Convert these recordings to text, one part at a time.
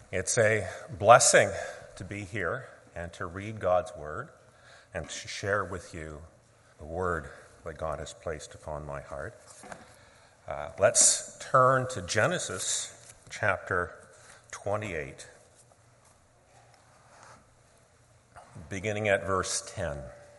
It's a blessing to be here and to read God's Word and to share with you the Word that God has placed upon my heart. Let's turn to Genesis chapter 28, beginning at verse 10.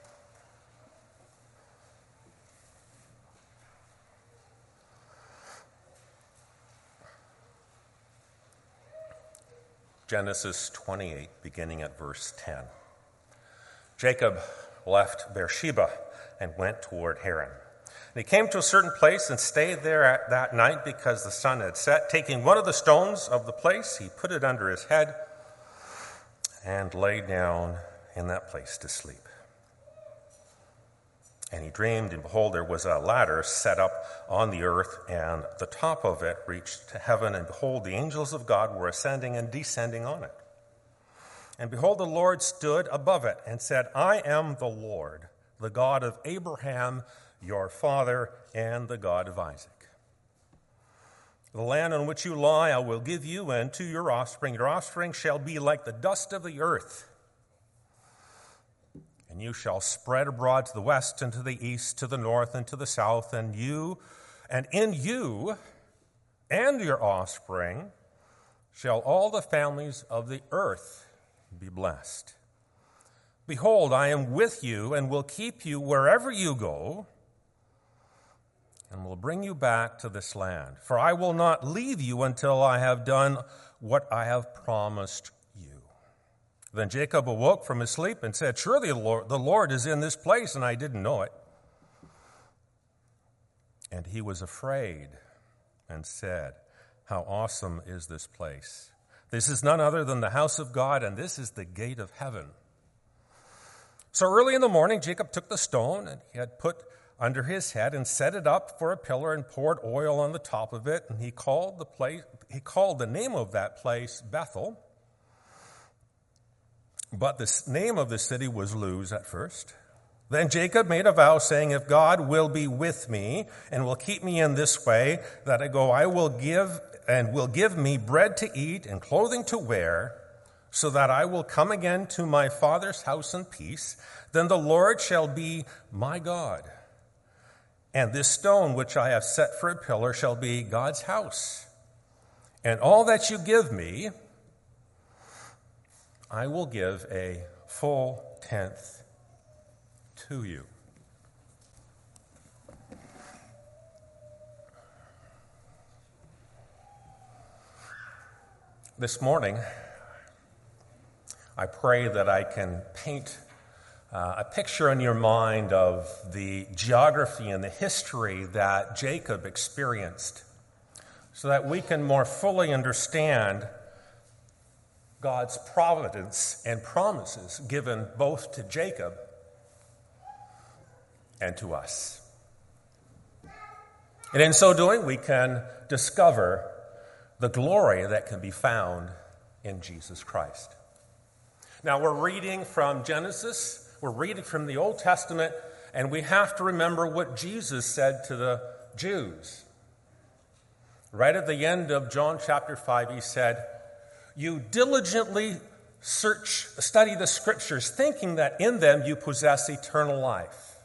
Genesis 28, beginning at verse 10. Jacob left Beersheba and went toward Haran. And he came to a certain place and stayed there that night because the sun had set. Taking one of the stones of the place, he put it under his head and lay down in that place to sleep. And he dreamed, and behold, there was a ladder set up on the earth, and the top of it reached to heaven, and behold, the angels of God were ascending and descending on it. And behold, the Lord stood above it and said, I am the Lord, the God of Abraham, your father, and the God of Isaac. The land on which you lie I will give you, and to your offspring. Your offspring shall be like the dust of the earth. And you shall spread abroad to the west and to the east, to the north and to the south, and in you and your offspring shall all the families of the earth be blessed. Behold, I am with you and will keep you wherever you go, and will bring you back to this land. For I will not leave you until I have done what I have promised you. Then Jacob awoke from his sleep and said, Surely the Lord is in this place, and I didn't know it. And he was afraid and said, How awesome is this place! This is none other than the house of God, and this is the gate of heaven. So early in the morning, Jacob took the stone and he had put under his head and set it up for a pillar and poured oil on the top of it. And he called the name of that place Bethel. But the name of the city was Luz at first. Then Jacob made a vow, saying, If God will be with me and will keep me in this way that I go, I will give me bread to eat and clothing to wear, so that I will come again to my father's house in peace. Then the Lord shall be my God. And this stone which I have set for a pillar shall be God's house. And all that you give me, I will give a full tenth to you. This morning, I pray that I can paint a picture in your mind of the geography and the history that Jacob experienced, so that we can more fully understand God's providence and promises given both to Jacob and to us. And in so doing, we can discover the glory that can be found in Jesus Christ. Now, we're reading from Genesis, we're reading from the Old Testament, and we have to remember what Jesus said to the Jews. Right at the end of John chapter 5, he said, You diligently study the Scriptures, thinking that in them you possess eternal life.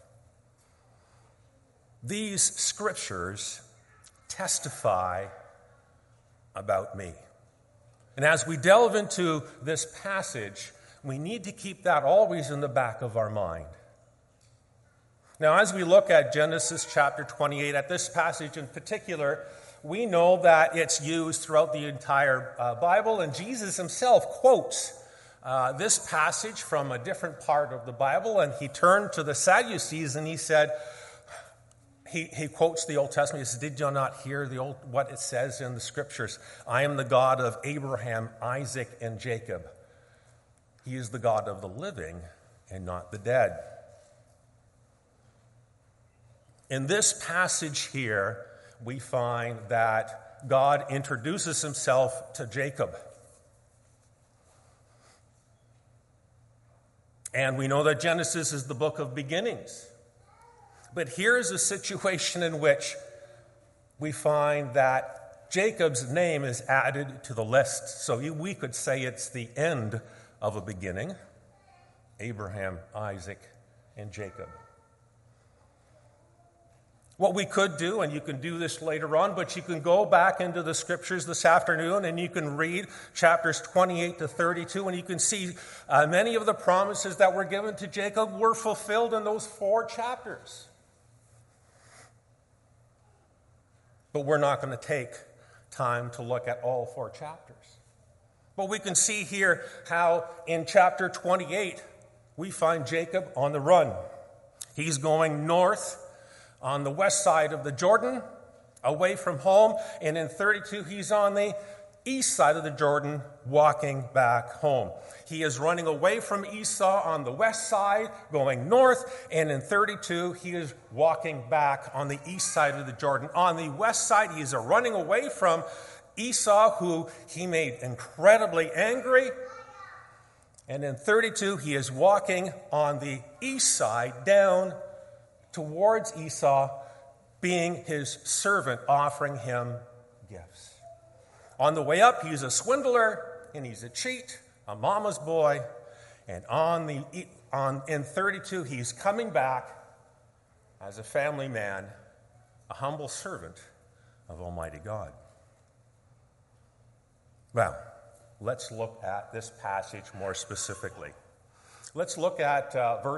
These Scriptures testify about me. And as we delve into this passage, we need to keep that always in the back of our mind. Now, as we look at Genesis chapter 28, at this passage in particular, we know that it's used throughout the entire Bible, and Jesus himself quotes this passage from a different part of the Bible, and he turned to the Sadducees and he said, he quotes the Old Testament. He says, Did you not hear what it says in the Scriptures? I am the God of Abraham, Isaac, and Jacob. He is the God of the living and not the dead. In this passage here, we find that God introduces himself to Jacob. And we know that Genesis is the book of beginnings. But here is a situation in which we find that Jacob's name is added to the list. So we could say it's the end of a beginning. Abraham, Isaac, and Jacob. What we could do, and you can do this later on, but you can go back into the scriptures this afternoon and you can read chapters 28 to 32, and you can see many of the promises that were given to Jacob were fulfilled in those 4 chapters. But we're not going to take time to look at all 4 chapters. But we can see here how in chapter 28, we find Jacob on the run. He's going north on the west side of the Jordan, away from home. And in 32, he's on the east side of the Jordan, walking back home. He is running away from Esau on the west side, going north. And in 32, he is walking back on the east side of the Jordan. On the west side, he is running away from Esau, who he made incredibly angry. And in 32, he is walking on the east side down towards Esau, being his servant, offering him gifts. On the way up, he's a swindler, and he's a cheat, a mama's boy. And in 32, he's coming back as a family man, a humble servant of Almighty God. Well, let's look at this passage more specifically. Let's look at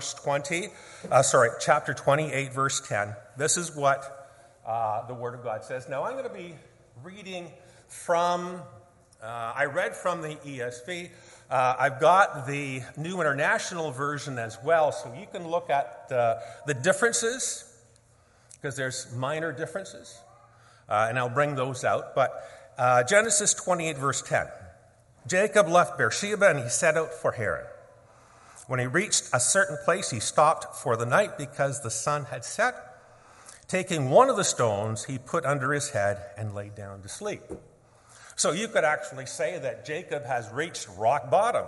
chapter 28, verse 10. This is what the Word of God says. Now, I'm going to be reading from, I read from the ESV. I've got the New International Version as well, so you can look at the differences, because there's minor differences, and I'll bring those out. But Genesis 28, verse 10. Jacob left Beersheba, and he set out for Haran. When he reached a certain place, he stopped for the night because the sun had set. Taking one of the stones, he put under his head and lay down to sleep. So you could actually say that Jacob has reached rock bottom.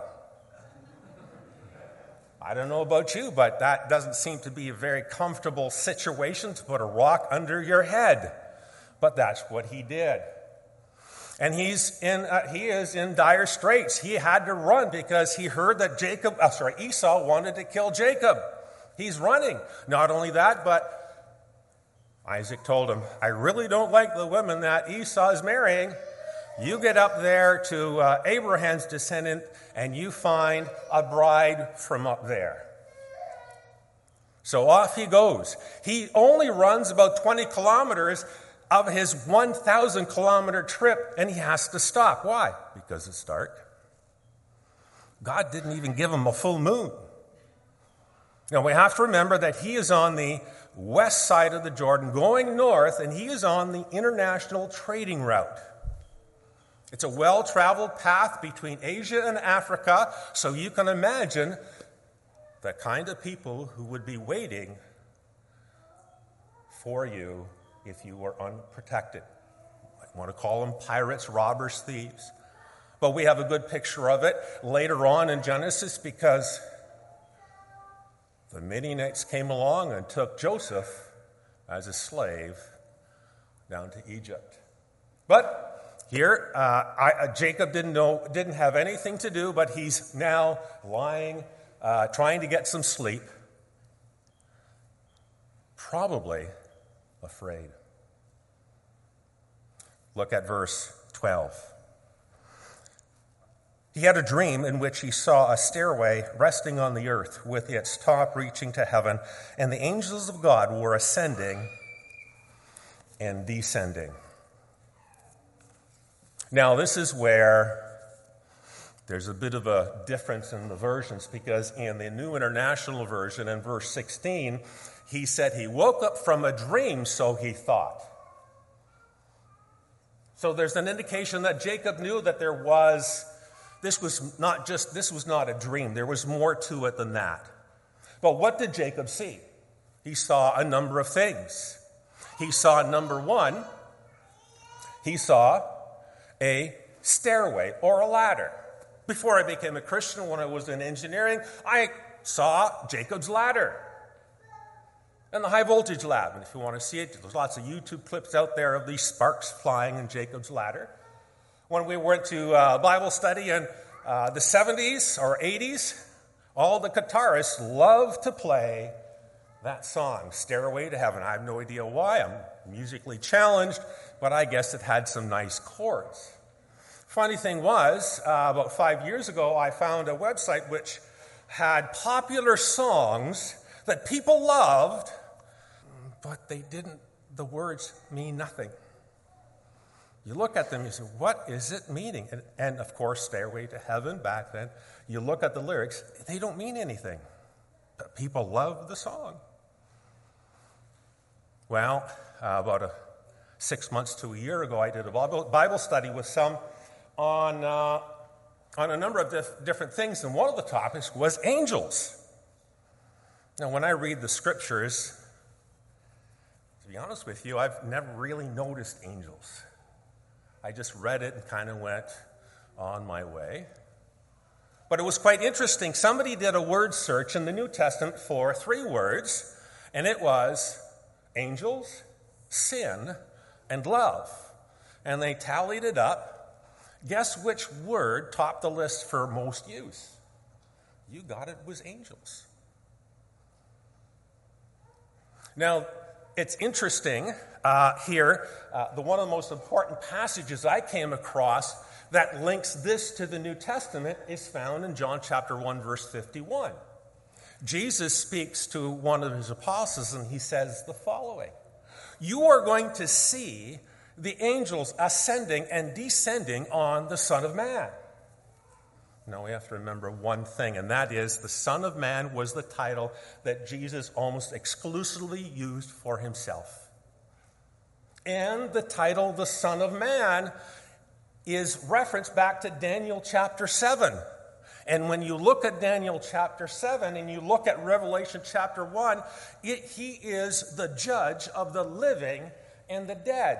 I don't know about you, but that doesn't seem to be a very comfortable situation to put a rock under your head. But that's what he did. And he is in dire straits. He had to run because he heard that Esau wanted to kill Jacob. He's running. Not only that, but Isaac told him, I really don't like the women that Esau is marrying. You get up there to Abraham's descendant and you find a bride from up there. So off he goes. He only runs about 20 kilometers of his 1,000-kilometer trip, and he has to stop. Why? Because it's dark. God didn't even give him a full moon. Now, we have to remember that he is on the west side of the Jordan, going north, and he is on the international trading route. It's a well-traveled path between Asia and Africa, so you can imagine the kind of people who would be waiting for you if you were unprotected. You might want to call them pirates, robbers, thieves. But we have a good picture of it later on in Genesis, because the Midianites came along and took Joseph as a slave down to Egypt. But here, Jacob didn't have anything to do, but he's now lying, trying to get some sleep, probably afraid. Look at verse 12. He had a dream in which he saw a stairway resting on the earth with its top reaching to heaven, and the angels of God were ascending and descending. Now, this is where there's a bit of a difference in the versions, because in the New International Version, in verse 16, he said he woke up from a dream, so he thought. So there's an indication that Jacob knew that this was not a dream. There was more to it than that. But what did Jacob see? He saw a number of things. He saw, number one, he saw a stairway or a ladder. Before I became a Christian, when I was in engineering, I saw Jacob's ladder. And the high voltage lab, and if you want to see it, there's lots of YouTube clips out there of these sparks flying in Jacob's ladder. When we went to Bible study in the 70s or 80s, all the guitarists loved to play that song, Stairway to Heaven. I have no idea why. I'm musically challenged, but I guess it had some nice chords. Funny thing was, about 5 years ago, I found a website which had popular songs that people loved, but the words mean nothing. You look at them, you say, what is it meaning? And of course, Stairway to Heaven back then, you look at the lyrics, they don't mean anything. But people love the song. Well, about 6 months to a year ago, I did a Bible study with some on a number of different things, and one of the topics was angels. Now, when I read the scriptures, to be honest with you, I've never really noticed angels. I just read it and kind of went on my way. But it was quite interesting. Somebody did a word search in the New Testament for 3 words, and it was angels, sin, and love. And they tallied it up. Guess which word topped the list for most use? You got it, was angels. Now, it's interesting here, one of the most important passages I came across that links this to the New Testament is found in John chapter 1, verse 51. Jesus speaks to one of his apostles, and he says the following: "You are going to see the angels ascending and descending on the Son of Man." Now we have to remember one thing, and that is the Son of Man was the title that Jesus almost exclusively used for himself. And the title, the Son of Man, is referenced back to Daniel chapter 7. And when you look at Daniel chapter 7 and you look at Revelation chapter 1, he is the judge of the living and the dead.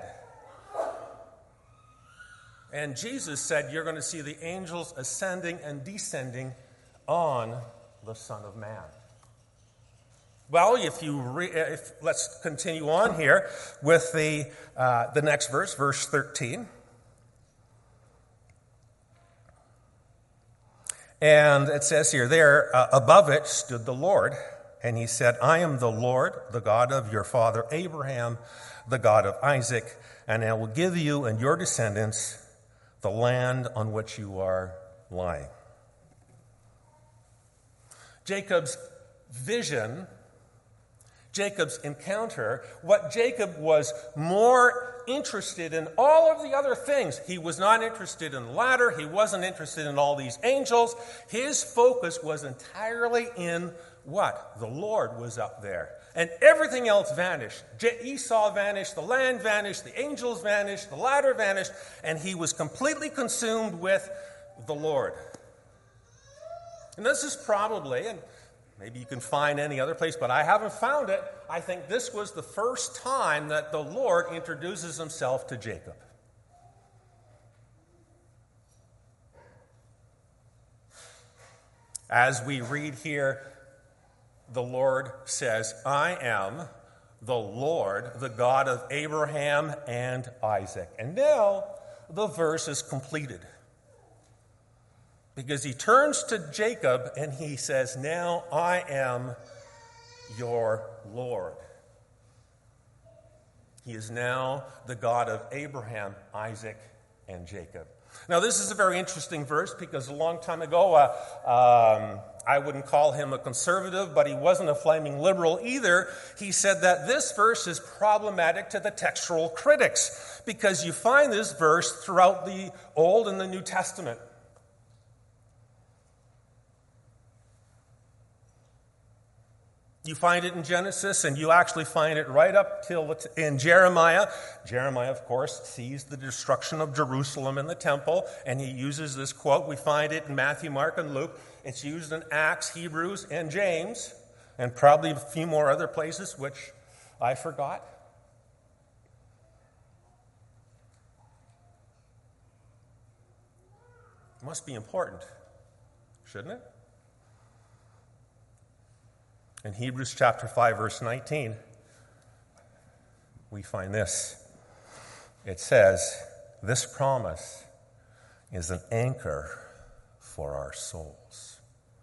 And Jesus said, you're going to see the angels ascending and descending on the Son of Man. Well, let's continue on here with the next verse, verse 13. And it says here, there above it stood the Lord, and he said, I am the Lord, the God of your father Abraham, the God of Isaac, and I will give you and your descendants the land on which you are lying. Jacob's vision, Jacob's encounter, what Jacob was more interested in all of the other things. He was not interested in the ladder. He wasn't interested in all these angels. His focus was entirely in what? The Lord was up there. And everything else vanished. Esau vanished, the land vanished, the angels vanished, the ladder vanished, and he was completely consumed with the Lord. And this is probably, and maybe you can find any other place, but I haven't found it. I think this was the first time that the Lord introduces himself to Jacob. As we read here, the Lord says, I am the Lord, the God of Abraham and Isaac. And now the verse is completed. Because he turns to Jacob and he says, now I am your Lord. He is now the God of Abraham, Isaac, and Jacob. Now, this is a very interesting verse because a long time ago, I wouldn't call him a conservative, but he wasn't a flaming liberal either. He said that this verse is problematic to the textual critics because you find this verse throughout the Old and the New Testament. You find it in Genesis, and you actually find it right up till in Jeremiah. Jeremiah, of course, sees the destruction of Jerusalem and the temple, and he uses this quote. We find it in Matthew, Mark, and Luke. It's used in Acts, Hebrews, and James, and probably a few more other places, which I forgot. It must be important, shouldn't it? In Hebrews chapter 5, verse 19, we find this. It says, this promise is an anchor for our souls.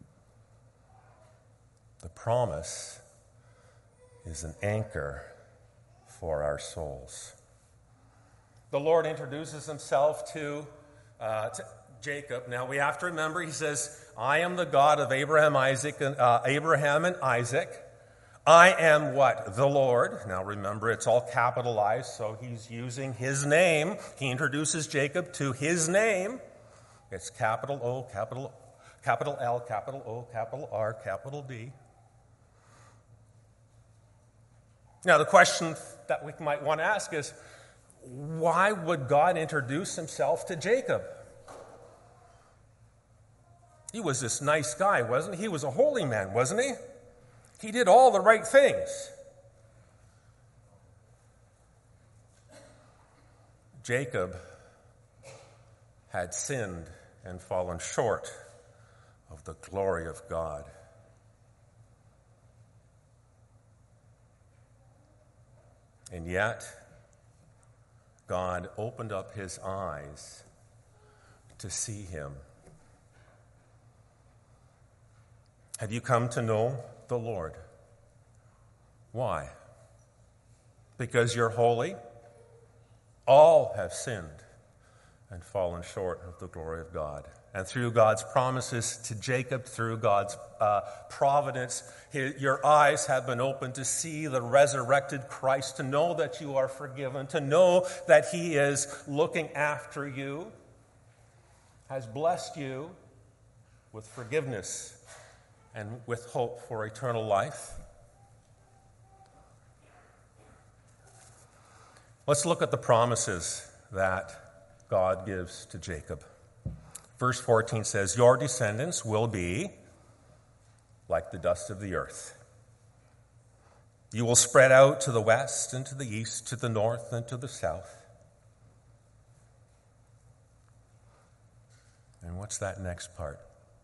The promise is an anchor for our souls. The Lord introduces himself to Jacob. Now we have to remember, he says, I am the God of Abraham and Isaac. I am what? The Lord. Now remember, it's all capitalized, so he's using his name. He introduces Jacob to his name. It's capital O, capital L, capital O, capital R, capital D. Now the question that we might want to ask is, why would God introduce himself to Jacob? He was this nice guy, wasn't he? He was a holy man, wasn't he? He did all the right things. Jacob had sinned and fallen short of the glory of God. And yet, God opened up his eyes to see him. Have you come to know the Lord? Why? Because you're holy? All have sinned and fallen short of the glory of God. And through God's promises to Jacob, through God's providence, your eyes have been opened to see the resurrected Christ, to know that you are forgiven, to know that he is looking after you, has blessed you with forgiveness and with hope for eternal life. Let's look at the promises that God gives to Jacob. Verse 14 says, your descendants will be like the dust of the earth. You will spread out to the west and to the east, to the north and to the south. And what's that next part?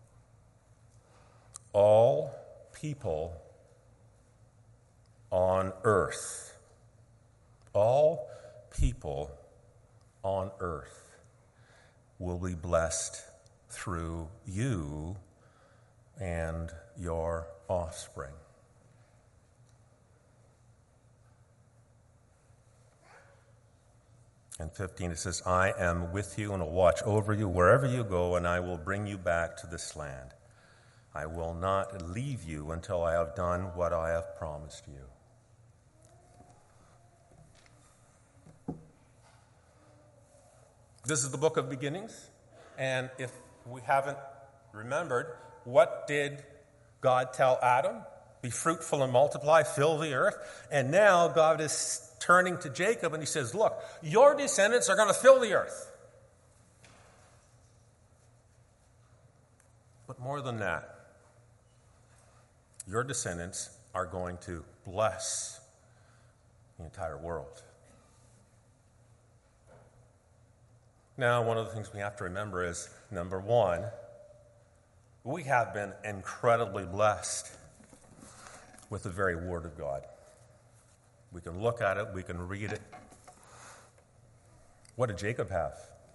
All people on earth, all people on earth will be blessed through you and your offspring. In 15 it says, I am with you and will watch over you wherever you go, and I will bring you back to this land. I will not leave you until I have done what I have promised you. This is the book of beginnings, and if we haven't remembered, what did God tell Adam? Be fruitful and multiply, fill the earth. And now God is turning to Jacob and he says, look, your descendants are going to fill the earth. But more than that, your descendants are going to bless the entire world. Now, one of the things we have to remember is, number one, we have been incredibly blessed with the very Word of God. We can look at it, we can read it. What did Jacob have?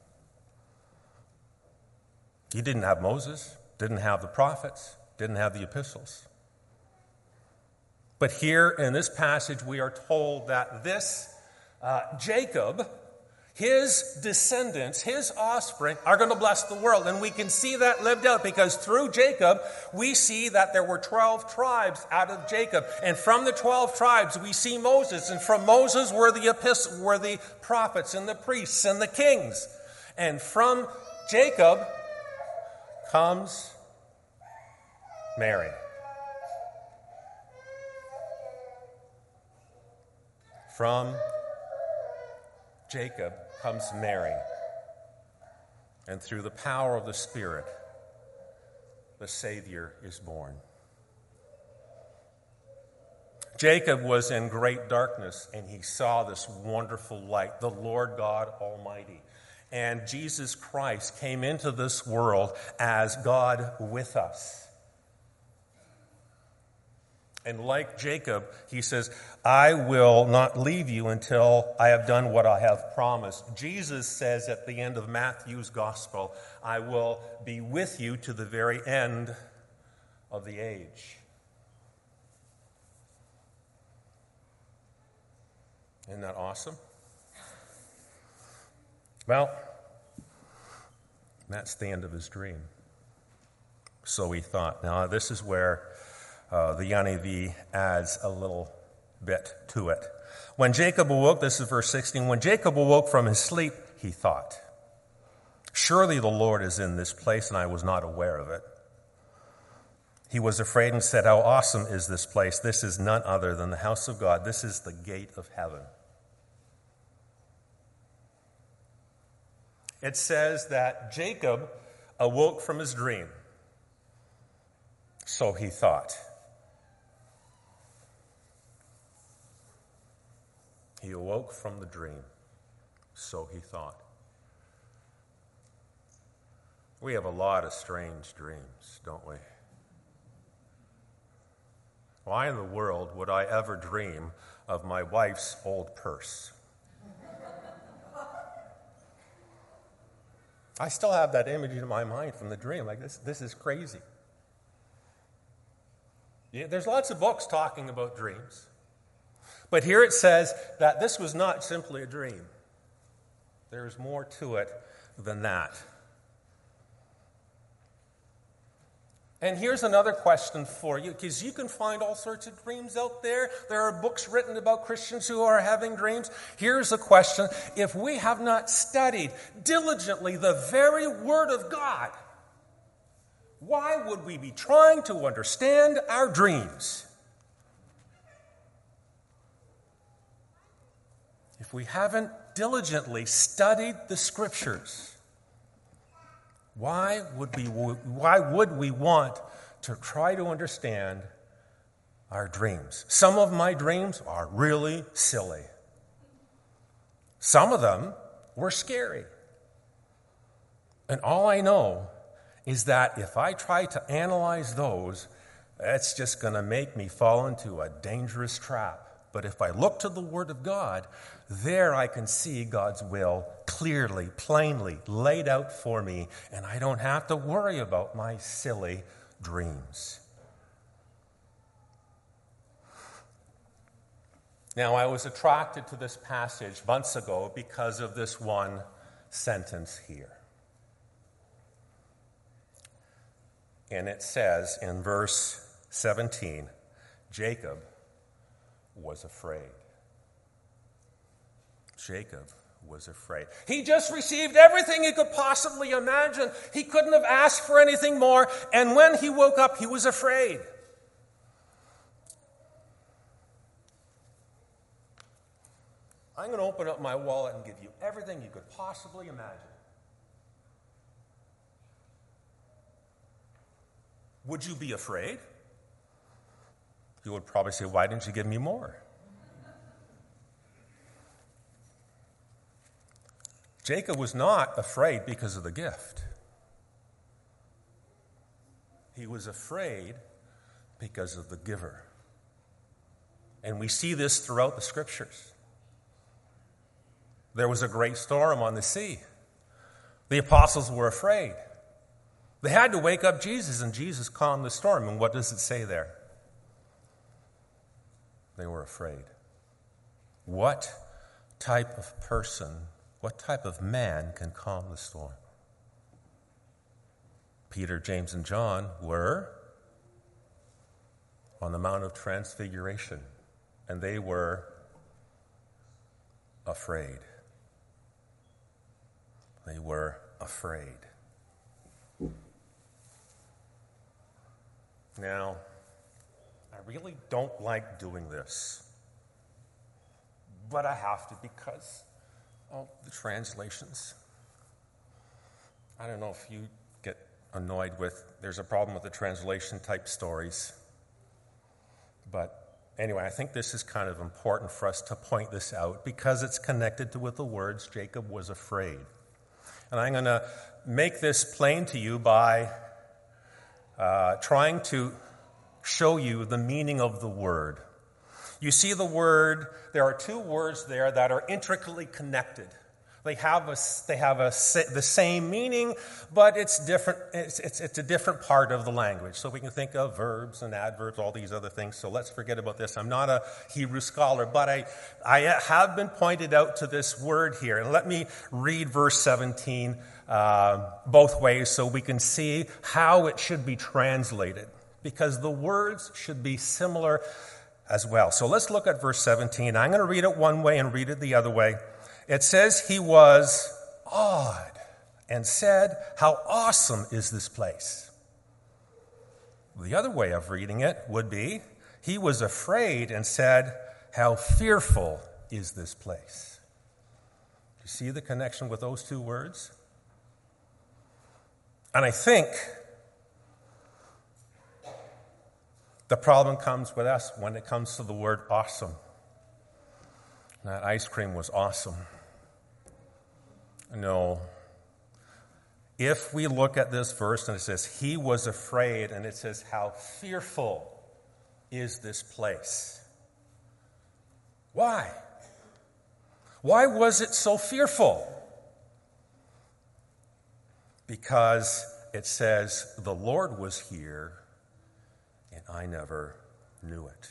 He didn't have Moses, didn't have the prophets, didn't have the epistles. But here in this passage, we are told that this Jacob, his descendants, his offspring, are going to bless the world. And we can see that lived out because through Jacob, we see that there were 12 tribes out of Jacob. And from the 12 tribes, we see Moses. And from Moses were the prophets and the priests and the kings. And from Jacob comes Mary. From Jacob comes Mary. And through the power of the Spirit, the Savior is born. Jacob was in great darkness, and he saw this wonderful light, the Lord God Almighty. And Jesus Christ came into this world as God with us. And like Jacob, he says, I will not leave you until I have done what I have promised. Jesus says at the end of Matthew's gospel, I will be with you to the very end of the age. Isn't that awesome? Well, that's the end of his dream. So he thought. Now, this is where the NIV adds a little bit to it. When Jacob awoke, this is verse 16, when Jacob awoke from his sleep, he thought, surely the Lord is in this place, and I was not aware of it. He was afraid and said, how awesome is this place? This is none other than the house of God. This is the gate of heaven. It says that Jacob awoke from his dream. So he thought. He awoke from the dream. So he thought. We have a lot of strange dreams, don't we? Why in the world would I ever dream of my wife's old purse? I still have that image in my mind from the dream. Like, this is crazy. Yeah, there's lots of books talking about dreams. But here it says that this was not simply a dream. There's more to it than that. And here's another question for you, because you can find all sorts of dreams out there. There are books written about Christians who are having dreams. Here's a question. If we have not studied diligently the very Word of God, why would we be trying to understand our dreams? If we haven't diligently studied the Scriptures, why would we want to try to understand our dreams? Some of my dreams are really silly. Some of them were scary. And all I know is that if I try to analyze those, that's just going to make me fall into a dangerous trap. But if I look to the Word of God, there I can see God's will clearly, plainly laid out for me, and I don't have to worry about my silly dreams. Now, I was attracted to this passage months ago because of this one sentence here. And it says in verse 17, Jacob was afraid. Jacob was afraid. He just received everything he could possibly imagine. He couldn't have asked for anything more. And when he woke up, he was afraid. I'm going to open up my wallet and give you everything you could possibly imagine. Would you be afraid? You would probably say, why didn't you give me more? Jacob was not afraid because of the gift. He was afraid because of the giver. And we see this throughout the Scriptures. There was a great storm on the sea. The apostles were afraid. They had to wake up Jesus, and Jesus calmed the storm. And what does it say there? They were afraid. What type of person, what type of man can calm the storm? Peter, James, and John were on the Mount of Transfiguration, and they were afraid. They were afraid. Now, I really don't like doing this, but I have to because of the translations. I don't know if you get annoyed with, there's a problem with the translation type stories. But anyway, I think this is kind of important for us to point this out because it's connected with the words Jacob was afraid. And I'm going to make this plain to you by trying to show you the meaning of the word. You see the word, there are two words there that are intricately connected. They have the same meaning, but it's different. It's a different part of the language. So we can think of verbs and adverbs, all these other things. So let's forget about this. I'm not a Hebrew scholar, but I have been pointed out to this word here. And let me read verse 17 both ways so we can see how it should be translated, because the words should be similar as well. So let's look at verse 17. I'm going to read it one way and read it the other way. It says, he was awed and said, how awesome is this place? The other way of reading it would be, he was afraid and said, how fearful is this place? Do you see the connection with those two words? And I think the problem comes with us when it comes to the word awesome. That ice cream was awesome. No. If we look at this verse and it says, he was afraid, and it says, how fearful is this place? Why? Why was it so fearful? Because it says, the Lord was here, and I never knew it.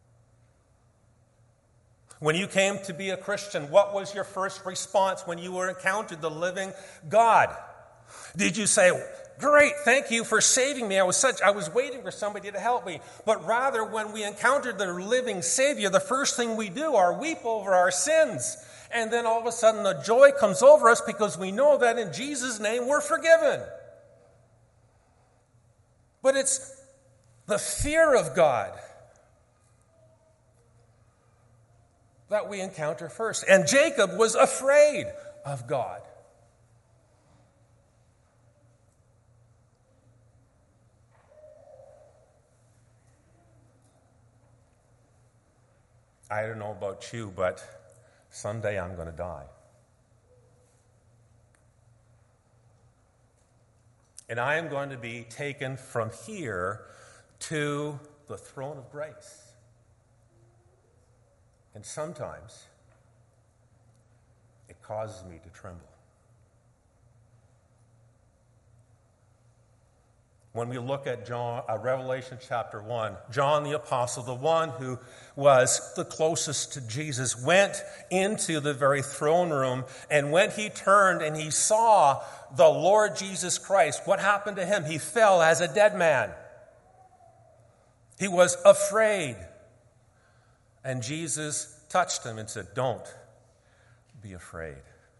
When you came to be a Christian, what was your first response when you encountered the living God? Did you say, great, thank you for saving me. I was waiting for somebody to help me. But rather, when we encountered the living Savior, the first thing we do are weep over our sins. And then all of a sudden the joy comes over us because we know that in Jesus' name we're forgiven. But it's the fear of God that we encounter first. And Jacob was afraid of God. I don't know about you, but someday I'm going to die. And I am going to be taken from here to the throne of grace. And sometimes it causes me to tremble. When we look at Revelation chapter 1, John the Apostle, the one who was the closest to Jesus, went into the very throne room, and when he turned and he saw the Lord Jesus Christ, what happened to him? He fell as a dead man. He was afraid. And Jesus touched him and said, don't be afraid.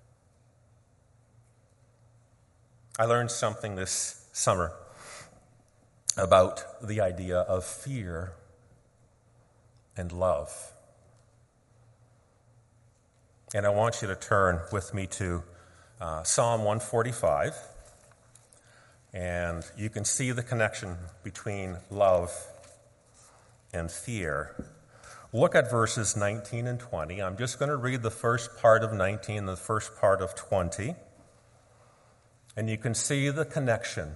I learned something this summer about the idea of fear and love. And I want you to turn with me to Psalm 145. And you can see the connection between love and fear. Look at verses 19 and 20. I'm just going to read the first part of 19 and the first part of 20. And you can see the connection.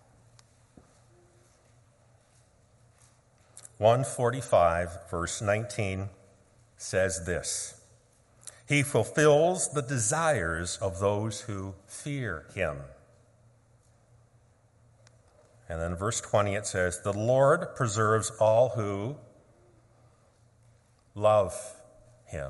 145, verse 19, says this: he fulfills the desires of those who fear him. And then verse 20, it says, the Lord preserves all who love him.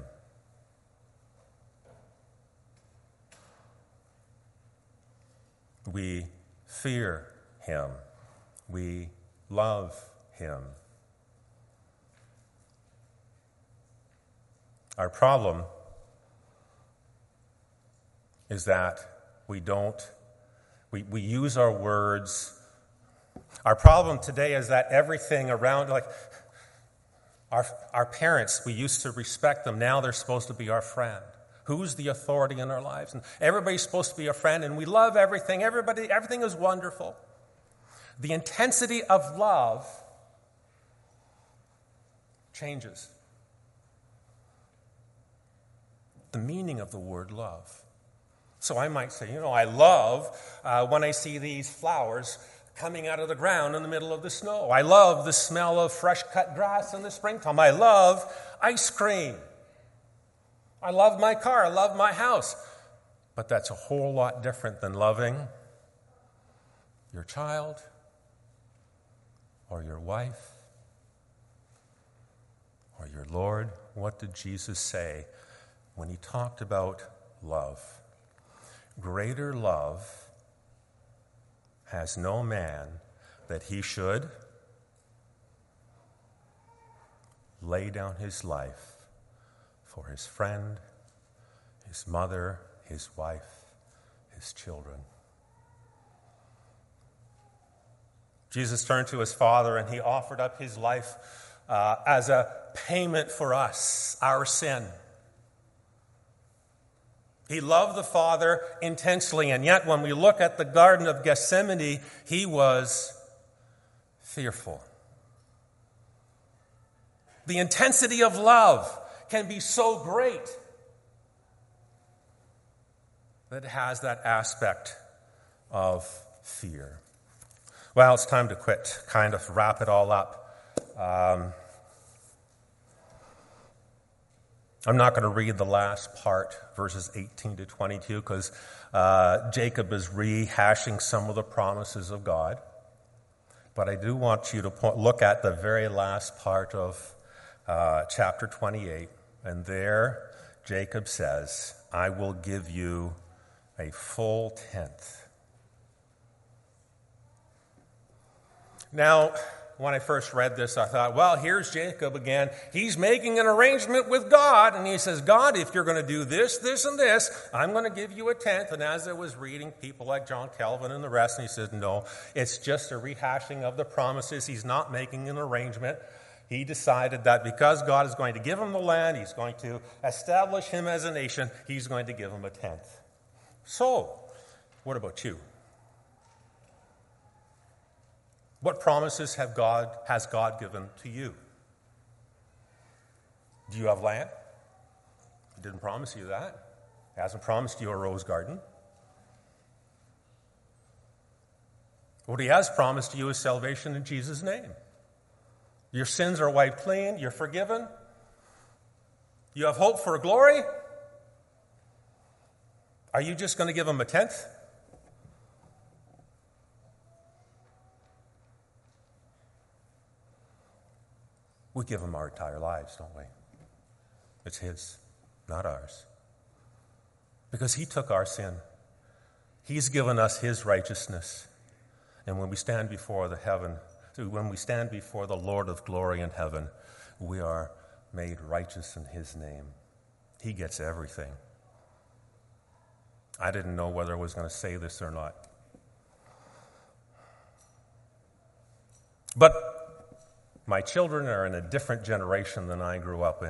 We fear him. We love him. Our problem is that we use our words. Our problem today is that everything around, like our parents, we used to respect them. Now they're supposed to be our friend. Who's the authority in our lives? And everybody's supposed to be a friend, and we love everything. Everything is wonderful. The intensity of love changes. The meaning of the word love. So I might say, I love when I see these flowers coming out of the ground in the middle of the snow. I love the smell of fresh cut grass in the springtime. I love ice cream. I love my car. I love my house. But that's a whole lot different than loving your child or your wife or your Lord. What did Jesus say when he talked about love? Greater love has no man that he should lay down his life for his friend, his mother, his wife, his children. Jesus turned to his Father and he offered up his life as a payment for us, our sin. He loved the Father intensely, and yet when we look at the Garden of Gethsemane, he was fearful. The intensity of love can be so great that it has that aspect of fear. Well, it's time to quit, kind of wrap it all up. I'm not going to read the last part, verses 18 to 22, because Jacob is rehashing some of the promises of God. But I do want you to look at the very last part of chapter 28. And there, Jacob says, I will give you a full tenth. Now, when I first read this, I thought, well, here's Jacob again. He's making an arrangement with God, and he says, God, if you're going to do this, this, and this, I'm going to give you a tenth. And as I was reading, people like John Calvin and the rest, and he said, no, it's just a rehashing of the promises. He's not making an arrangement. He decided that because God is going to give him the land, he's going to establish him as a nation, he's going to give him a tenth. So, what about you? What promises has God given to you? Do you have land? He didn't promise you that. He hasn't promised you a rose garden. What he has promised you is salvation in Jesus' name. Your sins are wiped clean. You're forgiven. You have hope for glory. Are you just going to give him a tenth? We give him our entire lives, don't we? It's his, not ours. Because he took our sin. He's given us his righteousness. And when we stand before the Lord of glory in heaven, we are made righteous in his name. He gets everything. I didn't know whether I was going to say this or not. But my children are in a different generation than I grew up in.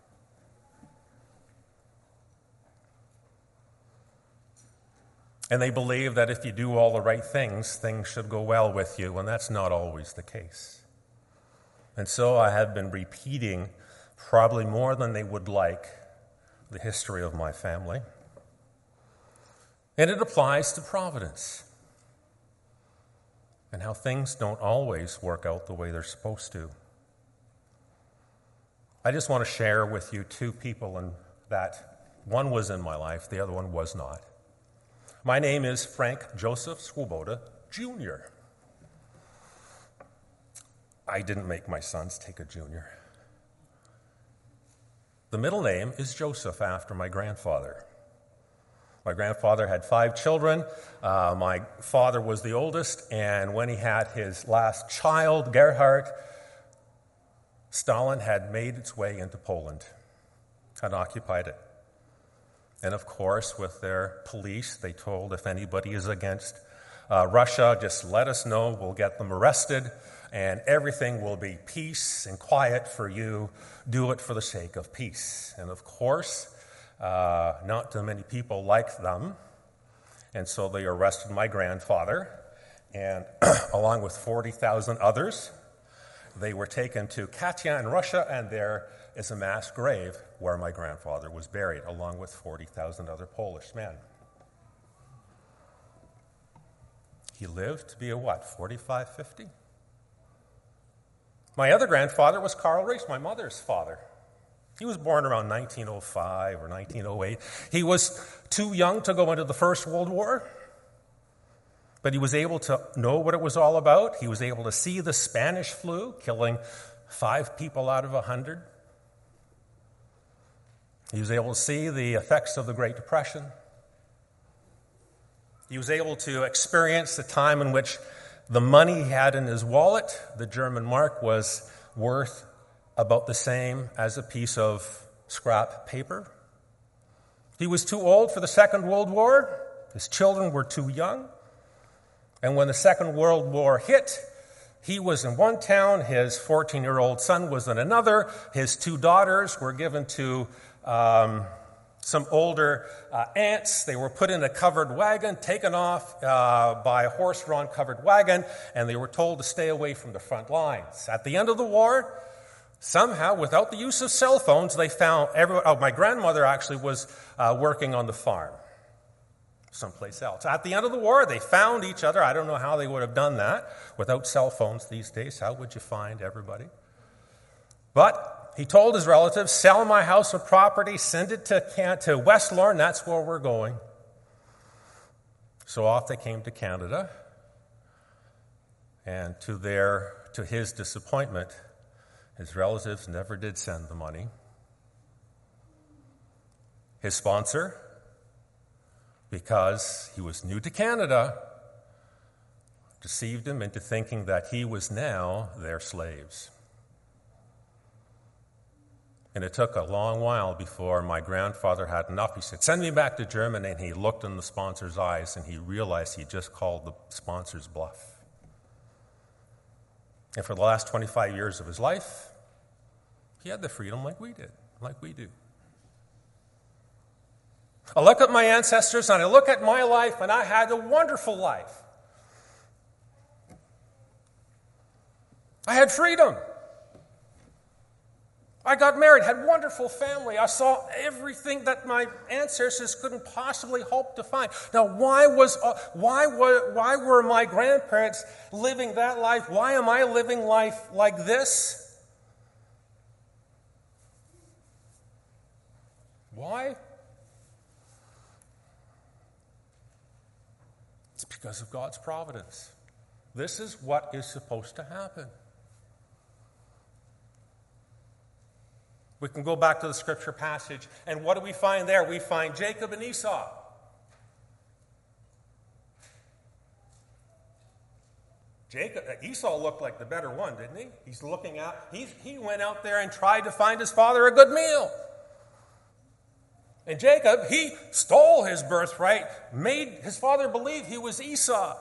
And they believe that if you do all the right things, things should go well with you, and that's not always the case. And so I have been repeating, probably more than they would like, the history of my family. And it applies to providence and how things don't always work out the way they're supposed to. I just want to share with you two people, and that one was in my life, the other one was not. My name is Frank Joseph Swoboda, Jr. I didn't make my sons take a junior. The middle name is Joseph, after my grandfather. My grandfather had 5 children. My father was the oldest, and when he had his last child, Gerhard, Stalin had made its way into Poland, had occupied it. And of course, with their police, they told if anybody is against Russia, just let us know, we'll get them arrested, and everything will be peace and quiet for you. Do it for the sake of peace. And of course, not too many people liked them, and so they arrested my grandfather, and along with 40,000 others, they were taken to Katia in Russia, and there is a mass grave where my grandfather was buried, along with 40,000 other Polish men. he lived to be 45, 50? My other grandfather was Carl Reese, my mother's father. He was born around 1905 or 1908. He was too young to go into the First World War, but he was able to know what it was all about. He was able to see the Spanish flu, killing 5 people out of 100. He was able to see the effects of the Great Depression. He was able to experience the time in which the money he had in his wallet, the German mark, was worth about the same as a piece of scrap paper. He was too old for the Second World War. His children were too young. And when the Second World War hit, he was in one town, his 14-year-old son was in another, his 2 daughters were given to some older aunts. They were put in a covered wagon, taken off by a horse-drawn covered wagon, and they were told to stay away from the front lines. At the end of the war, somehow, without the use of cell phones, they found my grandmother actually was working on the farm someplace else. At the end of the war, they found each other. I don't know how they would have done that without cell phones these days. How would you find everybody? But he told his relatives, sell my house and property, send it to West Lorne, that's where we're going. So off they came to Canada, and to his disappointment, his relatives never did send the money. His sponsor, because he was new to Canada, deceived him into thinking that he was now their slaves. And it took a long while before my grandfather had enough. He said, send me back to Germany. And he looked in the sponsor's eyes and he realized he just called the sponsor's bluff. And for the last 25 years of his life, he had the freedom like we do. I look at my ancestors and I look at my life, and I had a wonderful life. I had freedom. I got married, had a wonderful family. I saw everything that my ancestors couldn't possibly hope to find. Now, why were my grandparents living that life? Why am I living life like this? Why? It's because of God's providence. This is what is supposed to happen. We can go back to the scripture passage, and what do we find there? We find Jacob and Esau. Esau looked like the better one, didn't he? He went out there and tried to find his father a good meal. And Jacob, he stole his birthright, made his father believe he was Esau.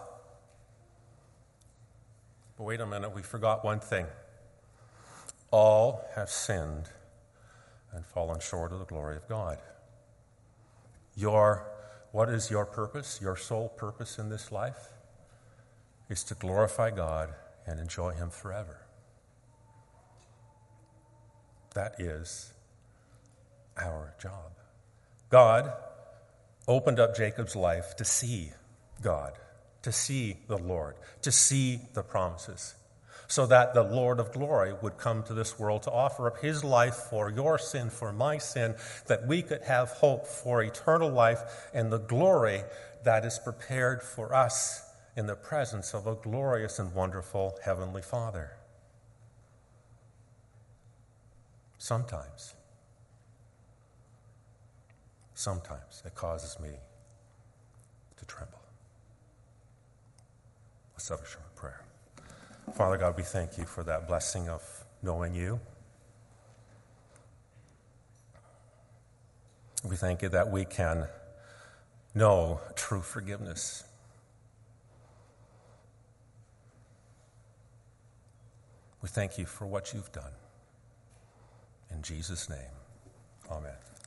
But wait a minute, we forgot one thing. All have sinned and fallen short of the glory of God. What is your purpose? Your sole purpose in this life is to glorify God and enjoy Him forever. That is our job. God opened up Jacob's life to see God, to see the Lord, to see the promises, so that the Lord of glory would come to this world to offer up His life for your sin, for my sin, that we could have hope for eternal life and the glory that is prepared for us in the presence of a glorious and wonderful Heavenly Father. Sometimes it causes me to tremble. Let's have a short prayer. Father God, we thank you for that blessing of knowing you. We thank you that we can know true forgiveness. We thank you for what you've done. In Jesus' name, amen.